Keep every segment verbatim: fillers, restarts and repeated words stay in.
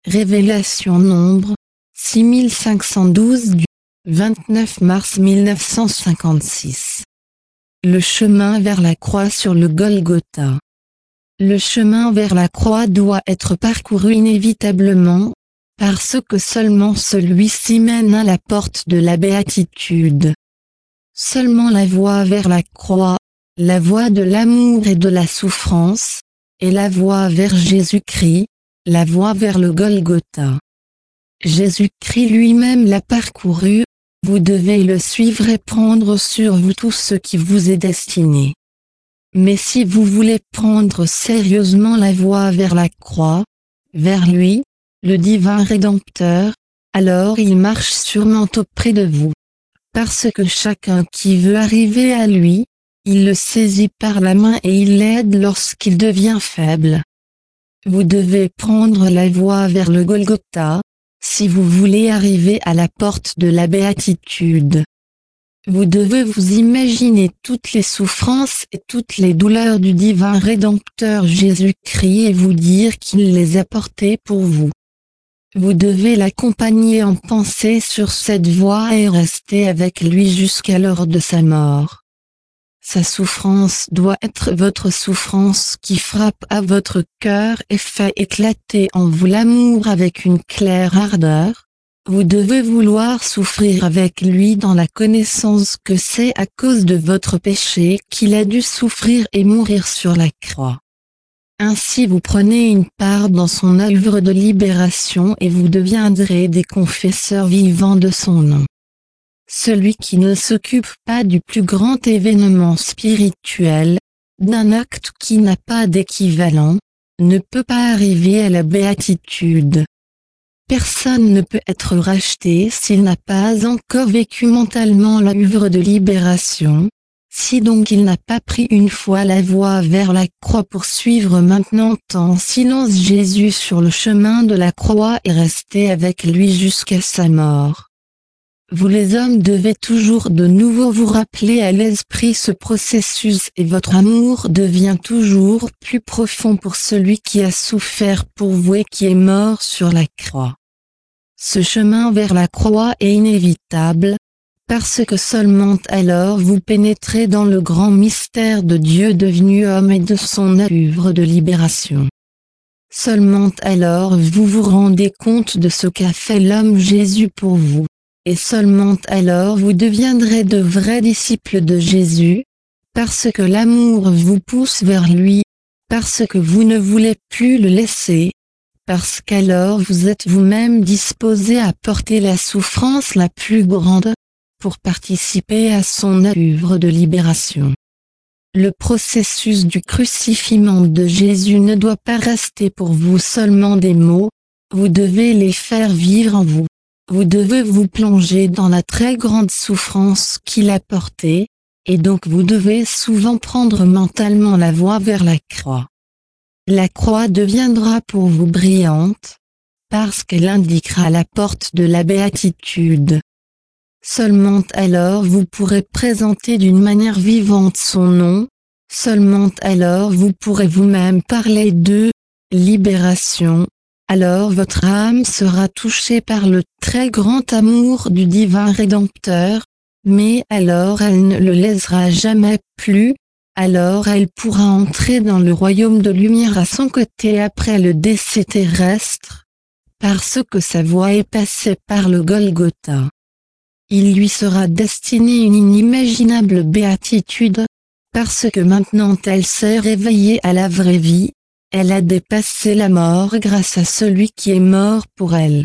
Révélation Nombre, six mille cinq cent douze du vingt-neuf mars mille neuf cent cinquante-six. Le chemin vers la croix sur le Golgotha. Le chemin vers la croix doit être parcouru inévitablement, parce que seulement celui-ci mène à la porte de la béatitude. Seulement la voie vers la croix, la voie de l'amour et de la souffrance, est la voie vers Jésus-Christ, la voie vers le Golgotha. Jésus-Christ lui-même l'a parcouru, vous devez le suivre et prendre sur vous tout ce qui vous est destiné. Mais si vous voulez prendre sérieusement la voie vers la croix, vers lui, le divin Rédempteur, alors il marche sûrement auprès de vous. Parce que chacun qui veut arriver à lui, il le saisit par la main et il l'aide lorsqu'il devient faible. Vous devez prendre la voie vers le Golgotha, si vous voulez arriver à la porte de la béatitude. Vous devez vous imaginer toutes les souffrances et toutes les douleurs du divin Rédempteur Jésus-Christ et vous dire qu'il les a portées pour vous. Vous devez l'accompagner en pensée sur cette voie et rester avec lui jusqu'à l'heure de sa mort. Sa souffrance doit être votre souffrance qui frappe à votre cœur et fait éclater en vous l'amour avec une claire ardeur. Vous devez vouloir souffrir avec lui dans la connaissance que c'est à cause de votre péché qu'il a dû souffrir et mourir sur la croix. Ainsi vous prenez une part dans son œuvre de libération et vous deviendrez des confesseurs vivants de son nom. Celui qui ne s'occupe pas du plus grand événement spirituel, d'un acte qui n'a pas d'équivalent, ne peut pas arriver à la béatitude. Personne ne peut être racheté s'il n'a pas encore vécu mentalement l'œuvre de libération. Si donc il n'a pas pris une fois la voie vers la croix pour suivre maintenant en silence Jésus sur le chemin de la croix et rester avec lui jusqu'à sa mort. Vous les hommes devez toujours de nouveau vous rappeler à l'esprit ce processus et votre amour devient toujours plus profond pour celui qui a souffert pour vous et qui est mort sur la croix. Ce chemin vers la croix est inévitable, parce que seulement alors vous pénétrez dans le grand mystère de Dieu devenu homme et de son œuvre de libération. Seulement alors vous vous rendez compte de ce qu'a fait l'homme Jésus pour vous. Et seulement alors vous deviendrez de vrais disciples de Jésus, parce que l'amour vous pousse vers lui, parce que vous ne voulez plus le laisser, parce qu'alors vous êtes vous-même disposé à porter la souffrance la plus grande, pour participer à son œuvre de libération. Le processus du crucifixion de Jésus ne doit pas rester pour vous seulement des mots, vous devez les faire vivre en vous. Vous devez vous plonger dans la très grande souffrance qu'il a portée, et donc vous devez souvent prendre mentalement la voie vers la croix. La croix deviendra pour vous brillante, parce qu'elle indiquera la porte de la béatitude. Seulement alors vous pourrez présenter d'une manière vivante son nom, seulement alors vous pourrez vous-même parler de libération. Alors votre âme sera touchée par le très grand amour du divin Rédempteur, mais alors elle ne le laissera jamais plus, alors elle pourra entrer dans le royaume de lumière à son côté après le décès terrestre, parce que sa voie est passée par le Golgotha. Il lui sera destiné une inimaginable béatitude, parce que maintenant elle s'est réveillée à la vraie vie. Elle a dépassé la mort grâce à celui qui est mort pour elle.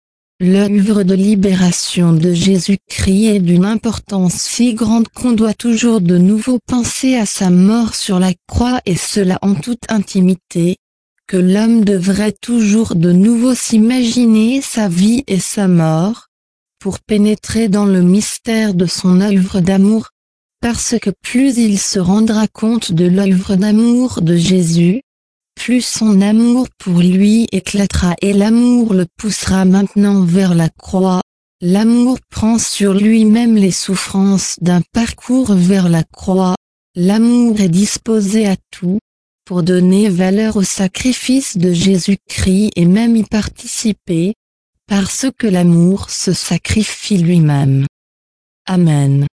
L'œuvre de libération de Jésus-Christ est d'une importance si grande qu'on doit toujours de nouveau penser à sa mort sur la croix et cela en toute intimité, que l'homme devrait toujours de nouveau s'imaginer sa vie et sa mort, pour pénétrer dans le mystère de son œuvre d'amour, parce que plus il se rendra compte de l'œuvre d'amour de Jésus, plus son amour pour lui éclatera et l'amour le poussera maintenant vers la croix. L'amour prend sur lui-même les souffrances d'un parcours vers la croix. L'amour est disposé à tout, pour donner valeur au sacrifice de Jésus-Christ et même y participer, parce que l'amour se sacrifie lui-même. Amen.